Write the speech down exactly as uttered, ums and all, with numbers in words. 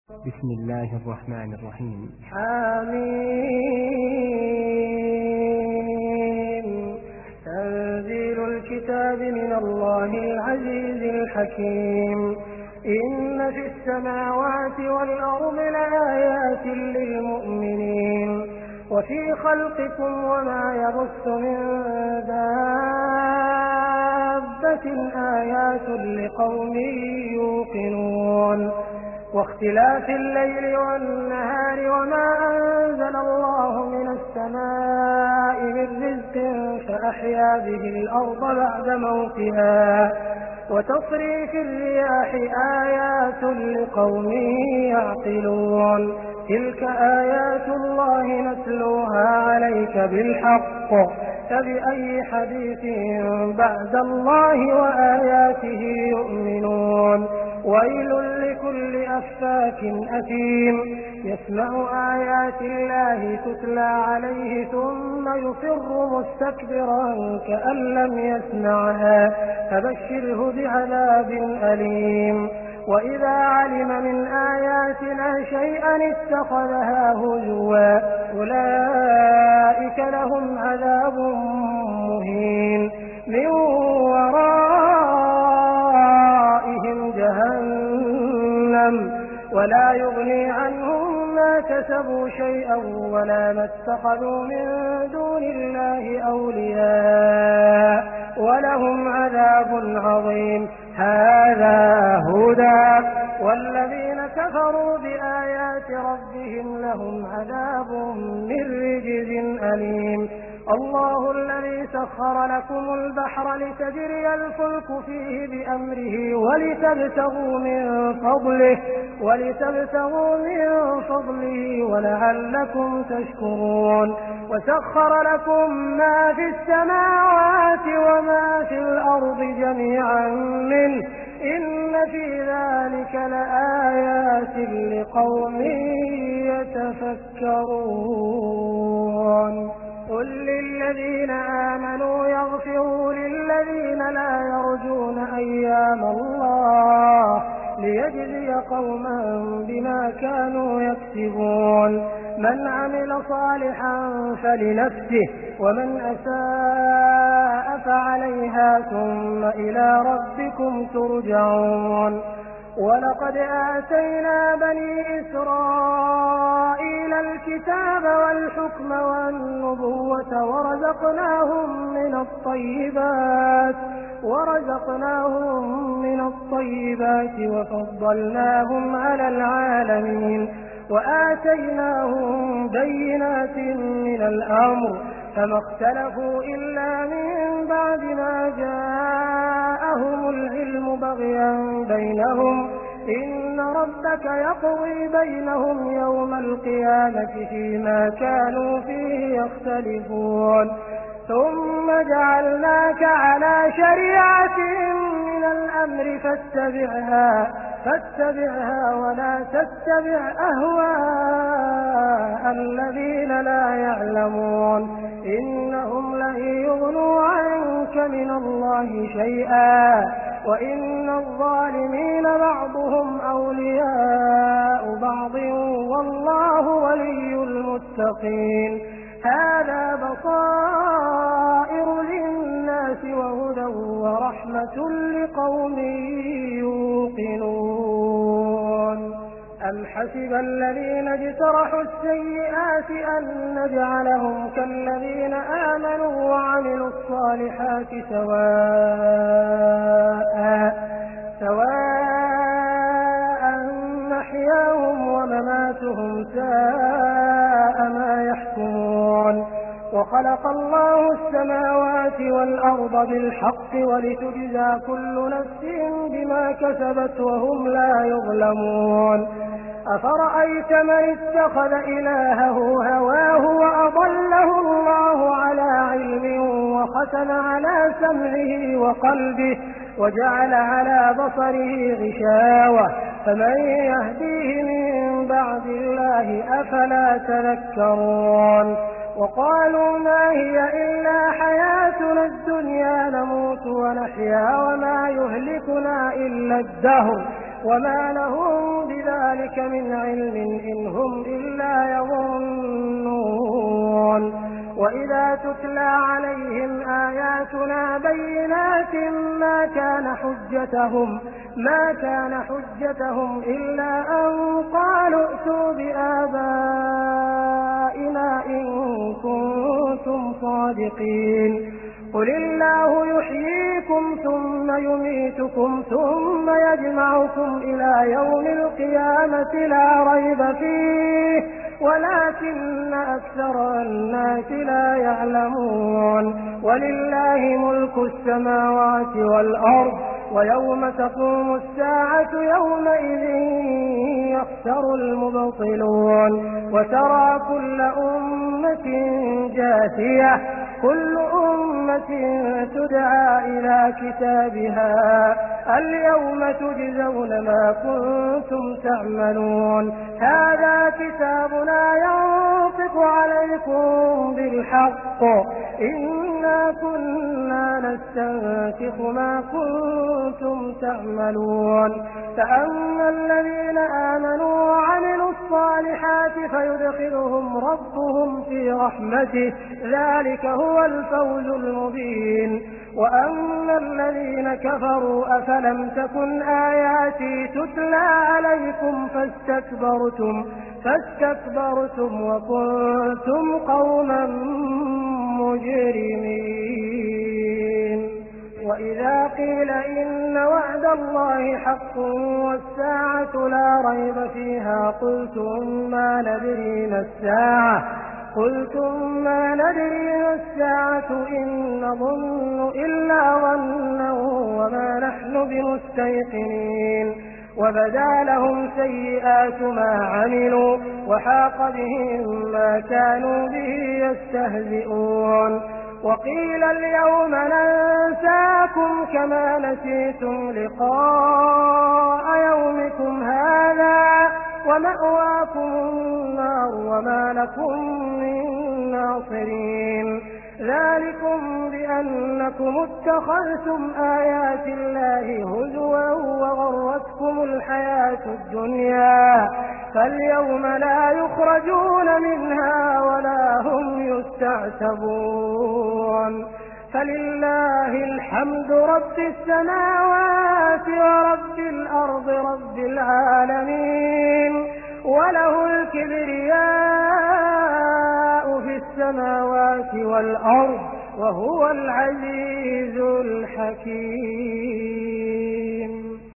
بسم الله الرحمن الرحيم. حميم. تنزيل الكتاب من الله العزيز الحكيم. إن في السماوات والأرض لآيات للمؤمنين وفي خلقكم وما يبث من دابة آيات لقوم يوقنون. واختلاف الليل والنهار وما أنزل الله من السماء من رزق فأحيا به الأرض بعد موتها وتصريف الرياح آيات لقوم يعقلون. تلك آيات الله نتلوها عليك بالحق فبأي حديث بعد الله وآياته يؤمنون. ويل لكل أفاك أثيم يسمع آيات الله تتلى عليه ثم يصر مستكبرا كأن لم يسمعها فبشره بعذاب أليم. وإذا علم من آياتنا شيئا اتخذها هزوا أولئك لهم عذاب مهين من ورائهم جهنم ولا يغني عنهم ما كسبوا شيئا ولا ما اتخذوا من دون الله أولياء ولهم عذاب عظيم. هذا هدى والذين كفروا بآيات ربهم لهم عذاب من رجز أليم. الله الذي سخر لكم البحر لتجري الفلك فيه بأمره ولتبتغوا من فضله ولتبتغوا من فضله ولعلكم تشكرون. وسخر لكم ما في السماوات وما في الأرض جميعا منه إن في ذلك لآيات لقوم يتفكرون. قل للذين آمنوا يغفروا للذين لا يرجون أيام الله ليجزي قوما بما كانوا يكسبون. من عمل صالحا فلنفسه ومن أساء فعليها ثم إلى ربكم ترجعون. ولقد آتينا بني إسرائيل الكتاب والحكم والنبوة ورزقناهم من الطيبات ورزقناهم من الطيبات وفضلناهم على العالمين وآتيناهم بينات من الأمر فما اختلفوا إلا من بعد ما جاءهم العلم بغيا بينهم إن ربك يقضي بينهم يوم القيامة فيما كانوا فيه يختلفون. ثم جعلناك على شريعة من الأمر فاتبعها فاتبعها ولا تتبع أهواء الذين لا يعلمون إنهم لن يغنوا عنك من الله شيئا وإن الظالمين بعضهم أولياء بعض والله ولي المتقين. هذا بصائر للناس وهدى ورحمة لقوم يوقنون. أم حسب الذين اجترحوا السيئات أن نجعلهم كالذين آمنوا وعملوا الصالحات سواء سواء محياهم ومماتهم ساء ما يحكمون. وخلق الله السماوات والأرض بالحق ولتجزى كل نفس بما كسبت وهم لا يظلمون. أفرأيت من اتخذ إلهه هواه وأضله الله على علم وختم على سمعه وقلبه وجعل على بصره غشاوة فمن يهديه من بعد الله أفلا تذكرون. وقالوا ما هي إلا حياتنا الدنيا نموت ونحيا وما يهلكنا إلا الدهر وما لهم بذلك من علم إن هم إلا يظنون. وإذا تتلى عليهم آياتنا بينات ما كان حجتهم ما كان حجتهم إلا أن قالوا ائتوا بآبائنا إن كنتم صادقين. قل الله يحييكم ثم يميتكم ثم يجمعكم إلى يوم القيامة لا ريب فيه ولكن أكثر الناس لا يعلمون. ولله ملك السماوات والأرض ويوم تقوم الساعة يومئذ يخسر المبطلون. وترى كل أمة جاثية كل أمة تدعى إلى كتابها اليوم تجزون ما كنتم تعملون. هذا كتابنا ينطق عليكم بالحق إنا كنا نستنسخ ما كنتم تعملون. فأما الذين آمنوا وعملوا الصالحات فيدخلهم ربهم في رحمته ذلك هو الفوز المبين. وأما الذين كفروا أفلم تكن آياتي تتلى عليكم فاستكبرتم فاستكبرتم وكنتم قوما مجرمين. وإذا قيل إن وعد الله حق والساعة لا ريب فيها قلتم ما ندري ما الساعة قلتم ما ندري ما الساعة إن نظن إلا ظنا وما نحن بمستيقنين. وبدا لهم سيئات ما عملوا وحاق بهم ما كانوا به يستهزئون. وقيل اليوم ننساكم كما نسيتم لقاء يومكم هذا ومأواكم النار وما لكم من ناصرين. ذلكم بأنكم اتخذتم آيات الله هزوا وغرتكم الحياة الدنيا فاليوم لا يخرجون منها ولا هم يستعتبون. فلله الحمد رب السماوات ورب الأرض رب العالمين وله الكبرياء في السماوات والأرض وهو العزيز الحكيم.